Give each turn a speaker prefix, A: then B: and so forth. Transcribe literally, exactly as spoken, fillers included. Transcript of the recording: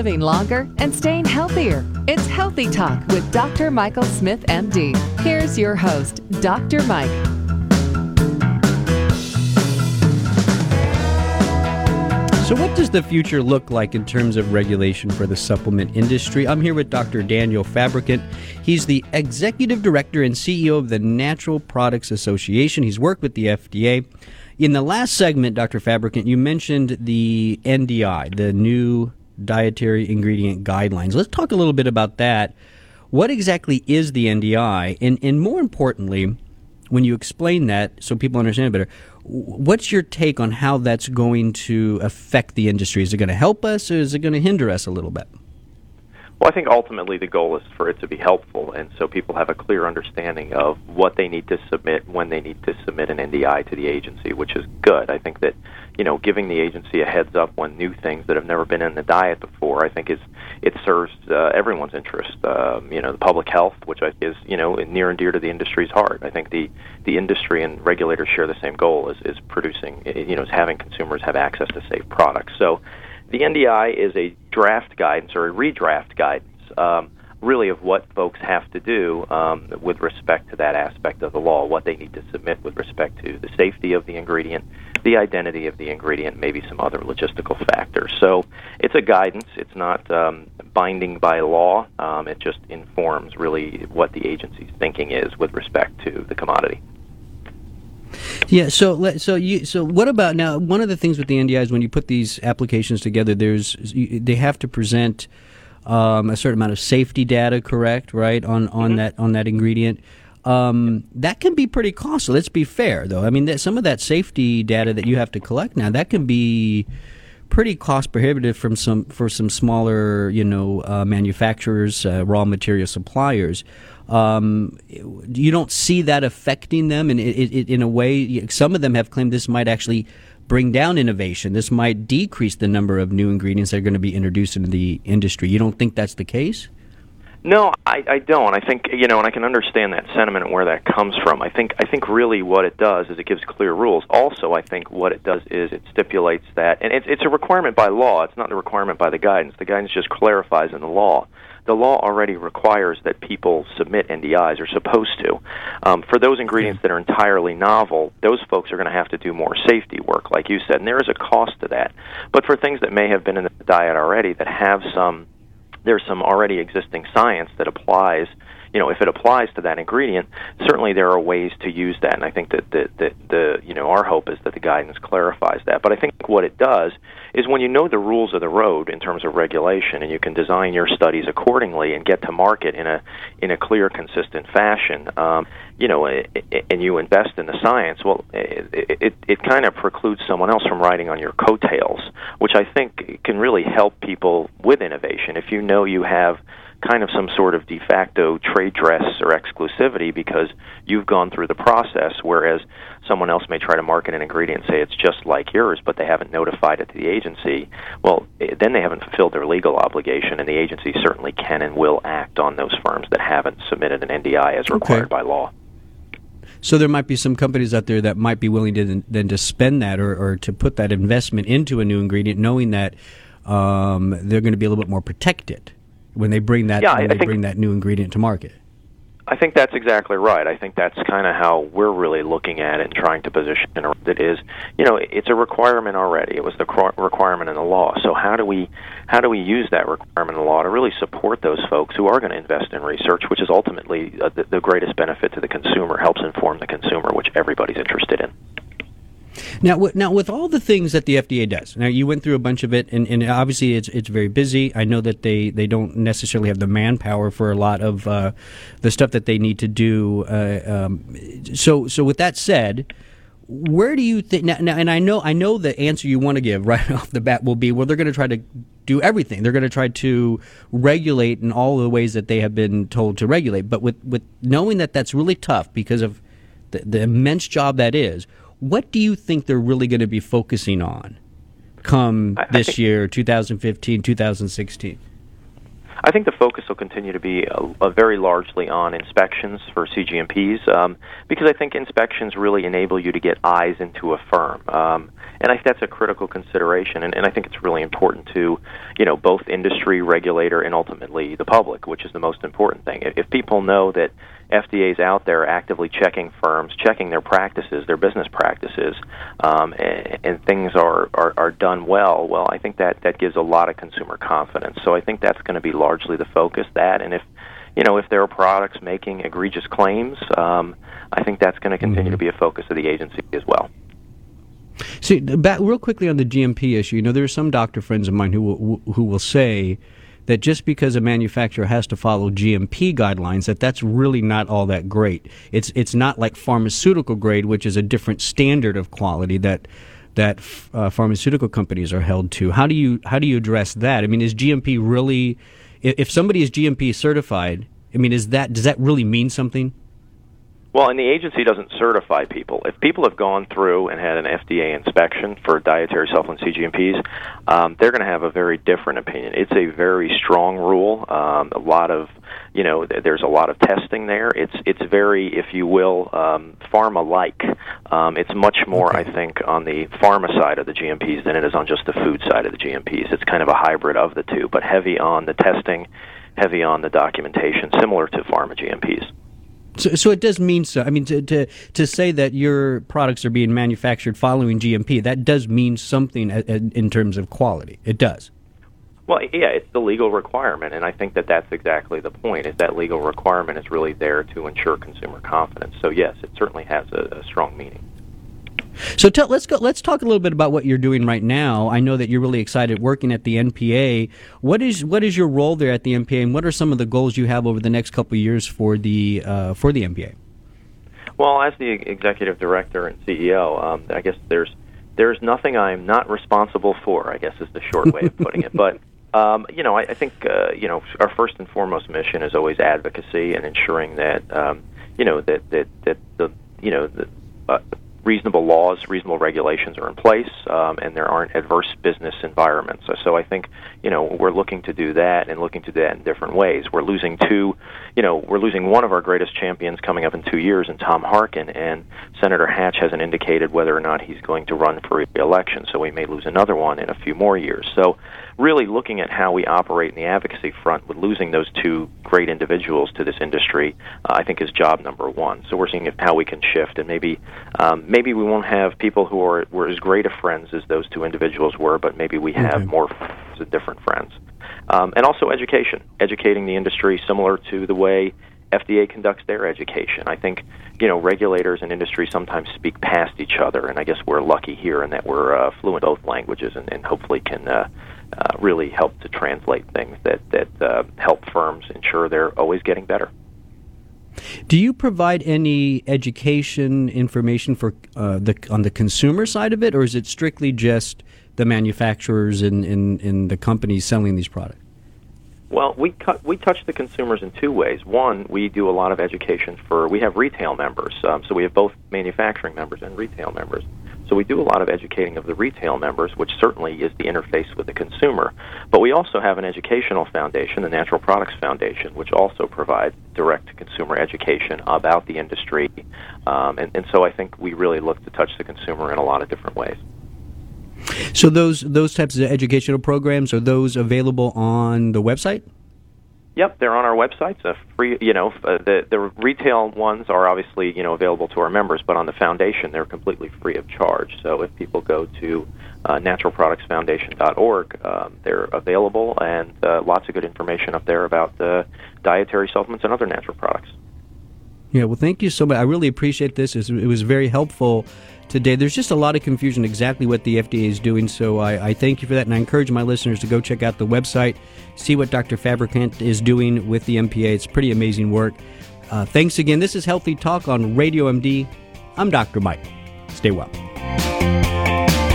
A: living longer and staying healthier. It's Healthy Talk with Doctor Michael Smith, M D. Here's your host, Doctor Mike.
B: So what does the future look like in terms of regulation for the supplement industry? I'm here with Doctor Daniel Fabricant. He's the Executive Director and C E O of the Natural Products Association. He's worked with the F D A. In the last segment, Doctor Fabricant, you mentioned the N D I, the new Dietary Ingredient Guidelines. Let's talk a little bit about that. What exactly is the N D I? And, and more importantly, when you explain that so people understand it better, what's your take on how that's going to affect the industry? Is it going to help us or is it going to hinder us a little bit?
C: Well, I think ultimately the goal is for it to be helpful, and so people have a clear understanding of what they need to submit when they need to submit an N D I to the agency, which is good. I think that, you know, giving the agency a heads up when new things that have never been in the diet before, I think is it serves uh, everyone's interest. Um, you know, the public health, which I think is, you know, near and dear to the industry's heart. I think the, the industry and regulators share the same goal, is, is producing, you know, is having consumers have access to safe products. So the N D I is a draft guidance or a redraft guidance, um, really, of what folks have to do um, with respect to that aspect of the law, what they need to submit with respect to the safety of the ingredient, the identity of the ingredient, maybe some other logistical factors. So it's a guidance. It's not um, binding by law. Um, it just informs really what the agency's thinking is with respect to the commodity.
B: Yeah. So, let- so you. So, what about now? One of the things with the N D Is, when you put these applications together, there's you, they have to present um, a certain amount of safety data, correct? Right on on
C: Mm-hmm.
B: that on that ingredient. Um, that can be pretty costly. Let's be fair, though. I mean, that, some of that safety data that you have to collect now, that can be pretty cost prohibitive from some for some smaller, you know, uh, manufacturers, uh, raw material suppliers. Um, you don't see that affecting them, and it, it, in a way, some of them have claimed this might actually bring down innovation. This might decrease the number of new ingredients that are going to be introduced into the industry. You don't think that's the case?
C: No, I, I don't. I think, you know, and I can understand that sentiment and where that comes from. I think I think really what it does is it gives clear rules. Also, I think what it does is it stipulates that, and it's, it's a requirement by law. It's not a requirement by the guidance. The guidance just clarifies in the law. The law already requires that people submit N D Is, or supposed to. Um, for those ingredients that are entirely novel, those folks are going to have to do more safety work, like you said, and there is a cost to that. But for things that may have been in the diet already that have some, there's some already existing science that applies. You know, if it applies to that ingredient, certainly there are ways to use that, and I think that the, the, the you know, our hope is that the guidance clarifies that. But I think what it does is when you know the rules of the road in terms of regulation, and you can design your studies accordingly and get to market in a in a clear, consistent fashion, um, you know, and you invest in the science, well, it, it, it kind of precludes someone else from riding on your coattails, which I think can really help people with innovation. If you know you have kind of some sort of de facto trade dress or exclusivity because you've gone through the process, whereas someone else may try to market an ingredient and say it's just like yours, but they haven't notified it to the agency, well, then they haven't fulfilled their legal obligation, and the agency certainly can and will act on those firms that haven't submitted an N D I as required
B: Okay.
C: by law.
B: So there might be some companies out there that might be willing to then to spend that or, or to put that investment into a new ingredient, knowing that um, they're going to be a little bit more protected when they bring that
C: Yeah,
B: when
C: I
B: they
C: think,
B: bring that new ingredient to market.
C: I think that's exactly right. I think that's kind of how we're really looking at it and trying to position it. Is, you know, it's a requirement already. It was the requirement in the law. So how do we how do we use that requirement in the law to really support those folks who are going to invest in research, which is ultimately uh, the, the greatest benefit to the consumer, helps inform the consumer, which everybody's interested in.
B: Now, w- now, with all the things that the F D A does, now you went through a bunch of it, and, and obviously it's it's very busy. I know that they, they don't necessarily have the manpower for a lot of uh, the stuff that they need to do. Uh, um, so, so with that said, where do you think now, now? And I know I know the answer you want to give right off the bat will be, well, they're going to try to do everything. They're going to try to regulate in all the ways that they have been told to regulate. But with with knowing that that's really tough because of the, the immense job that is. What do you think they're really going to be focusing on come
C: I,
B: this
C: I think,
B: year, two thousand fifteen, two thousand sixteen?
C: I think the focus will continue to be a, a very largely on inspections for C G M Ps, um, because I think inspections really enable you to get eyes into a firm. Um, and I think that's a critical consideration, and, and I think it's really important to, you know, both industry, regulator, and ultimately the public, which is the most important thing. If, if people know that F D A is out there actively checking firms, checking their practices, their business practices, um, and, and things are, are, are done well, well, I think that, that gives a lot of consumer confidence. So I think that's going to be largely the focus, that, and if, you know, if there are products making egregious claims, um, I think that's going to continue mm-hmm. to be a focus of the agency as well.
B: See, back real quickly on the G M P issue, you know, there are some doctor friends of mine who will, who will say that just because a manufacturer has to follow G M P guidelines, that that's really not all that great. It's it's not like pharmaceutical grade, which is a different standard of quality that that uh, pharmaceutical companies are held to. How do you how do you address that? I mean, is G M P really, if somebody is G M P certified, I mean, is that does that really mean something?
C: Well, and the agency doesn't certify people. If people have gone through and had an F D A inspection for dietary supplement C G M Ps, um, they're going to have a very different opinion. It's a very strong rule. Um, a lot of, you know, there's a lot of testing there. It's it's very, if you will, um, pharma-like. Um, it's much more, okay. I think, on the pharma side of the G M Ps than it is on just the food side of the G M Ps. It's kind of a hybrid of the two, but heavy on the testing, heavy on the documentation, similar to pharma G M Ps.
B: So, so it does mean so. I mean, to, to to say that your products are being manufactured following G M P, that does mean something in terms of quality. It does.
C: Well, yeah, it's the legal requirement, and I think that that's exactly the point, is that legal requirement is really there to ensure consumer confidence. So, yes, it certainly has a, a strong meaning.
B: So tell, let's go. Let's talk a little bit about what you're doing right now. I know that you're really excited working at the N P A. What is what is your role there at the N P A, and what are some of the goals you have over the next couple of years for the uh, for the N P A?
C: Well, as the executive director and C E O, um, I guess there's there's nothing I'm not responsible for, I guess is the short way of putting it. But um, you know, I, I think uh, you know our first and foremost mission is always advocacy and ensuring that um, you know that that that the you know the uh, reasonable laws, reasonable regulations are in place, um, and there aren't adverse business environments. So, so I think, you know, we're looking to do that and looking to do that in different ways. We're losing two, you know, we're losing one of our greatest champions coming up in two years in Tom Harkin, and Senator Hatch hasn't indicated whether or not he's going to run for re-election, so we may lose another one in a few more years. So really looking at how we operate in the advocacy front with losing those two great individuals to this industry, uh, I think is job number one. So we're seeing if, how we can shift, and maybe um, maybe we won't have people who are were as great of friends as those two individuals were, but maybe we have okay. more friends and different friends. Um, and also education, educating the industry similar to the way F D A conducts their education. I think, you know, regulators and industry sometimes speak past each other, and I guess we're lucky here in that we're uh, fluent in both languages, and, and hopefully can uh, uh, really help to translate things that, that uh, help firms ensure they're always getting better.
B: Do you provide any education information for uh, the on the consumer side of it, or is it strictly just the manufacturers and, and, and the companies selling these products?
C: Well, we cut, we touch the consumers in two ways. One, we do a lot of education for, we have retail members, um, so we have both manufacturing members and retail members. So we do a lot of educating of the retail members, which certainly is the interface with the consumer. But we also have an educational foundation, the Natural Products Foundation, which also provides direct-to-consumer education about the industry. Um, and, and so I think we really look to touch the consumer in a lot of different ways.
B: So those those types of educational programs, are those available on the website?
C: Yep, they're on our website. It's a free, you know, uh, the the retail ones are obviously, you know, available to our members, but on the foundation they're completely free of charge. So if people go to uh, natural products foundation dot org, um, they're available, and uh, lots of good information up there about uh, dietary supplements and other natural products.
B: Yeah, well, thank you so much. I really appreciate this. It was very helpful today. There's just a lot of confusion exactly what the F D A is doing, so I, I thank you for that, and I encourage my listeners to go check out the website, see what Doctor Fabricant is doing with the N P A. It's pretty amazing work. Uh, thanks again. This is Healthy Talk on Radio M D. I'm Doctor Mike. Stay well.